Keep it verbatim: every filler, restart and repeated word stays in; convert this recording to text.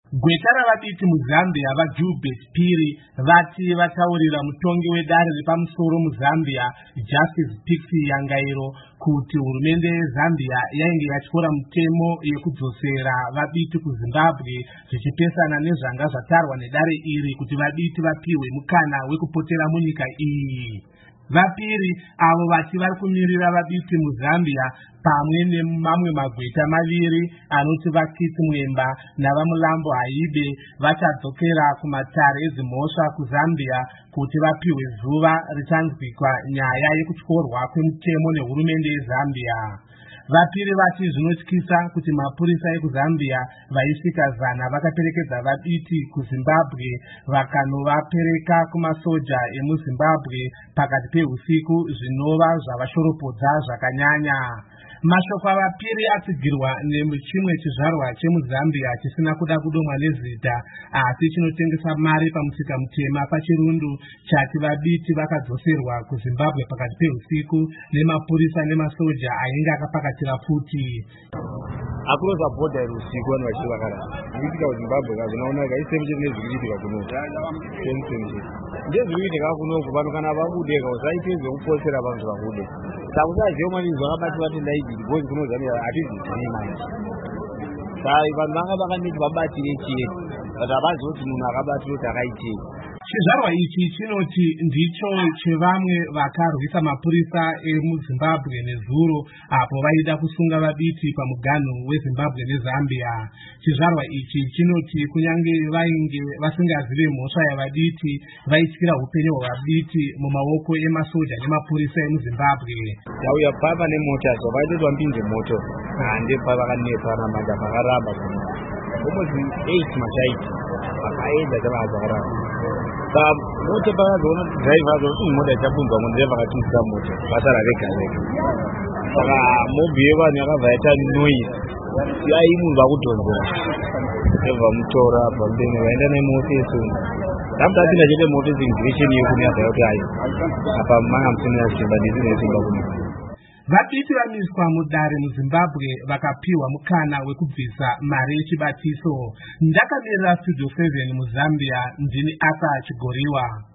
Gweta ravadiki muZambia vaJubert Phiri vati vataurira mutongi wedare repamusoro muZambia Justice Pixie Yangairo kuti hurumende yeZambia yainge yatyora mutemo yekudzosera vabiti kuZimbabwe zvichipesana nezvanga zvatarwa nedare iri kuti vabiti vapiwe mukana wekupotera munyika iyi. Vapiri avo vati vari kumirira vabiti muZambia pamwe nemamwe magweta maviri anoti vaKiti Mwemba navaMulambo Haibe vachadzokera kumatare edzimhosva kuZambia kuti vapiwe zuva richanzwikwa nyaya yekutyorwa kwemutemo nehurumende yeZambia. Vapiri vati zvinotyisa kuti mapurisa ekuZambia vaisvika zana vakaperekedza vabiti kuZimbabwe vakanovapereka kumasoja emuZimbabwe pakati peusiku zvinova zvavashoropodza zvakanyanya. Mashoko avapiri atsigirwa nechimwe chizvarwa chemuZambia chisina kuda kudomwa nezita asi chinotengesa mari pamusika mutema pachirundu chati vabiti vakadzoserwa kuZimbabwe pakati peusiku nemapurisa nemasoja ainge akapakatira futi. Across the border usiku vanhu vachivakara kuitika kuZimbabwe kazvinaona kaisemiche nezvikuitika kunoku ndezvikuitika kunoku vanhu kana vakudeka usaite zvekuposera vanhu vakude saka usaziva mani zvakabati vati ndaidiri bozi kunozamira hatizvizvini manje sai vanhu vanga vakaneti vabatire chete but havazoti munhu akabatire kuti akaitei. Chizvarwa ichi chinoti ndicho chevamwe vakarwisa mapurisa emuZimbabwe nezuro apo vaida kusunga vabiti pamuganhu weZimbabwe neZambia. Chizvarwa ichi chinoti kunyange vainge vasingazive mhosva yavabiti vaityira upenyu hwavabiti mumaoko emasoja nemapurisa emuZimbabwe. Tauya papa nemota so vaitoti vambinze moto hande pavakanepa ramanda pakaramba almost eight machaiti vakaenda chavakazakaramba moto pakazoona driver azoti mota ichapunzwa mundireva akatumisa moto basara rega rega saka mobhi yevanhu yakabva yaita noise yai munhu vakudhonzera ebva mutora pambeni vaenda nemoto yesungu after atinda chete moto singirisheni yekunyaza kuti ayo apa manga musina simba ndisi nesimba kuno. Vabiti vamiswa mudare muZimbabwe vakapiwa mukana wekubvisa mari yechibatiso. Ndakamirira Studio seven muZambia, ndini Asa Chigoriwa.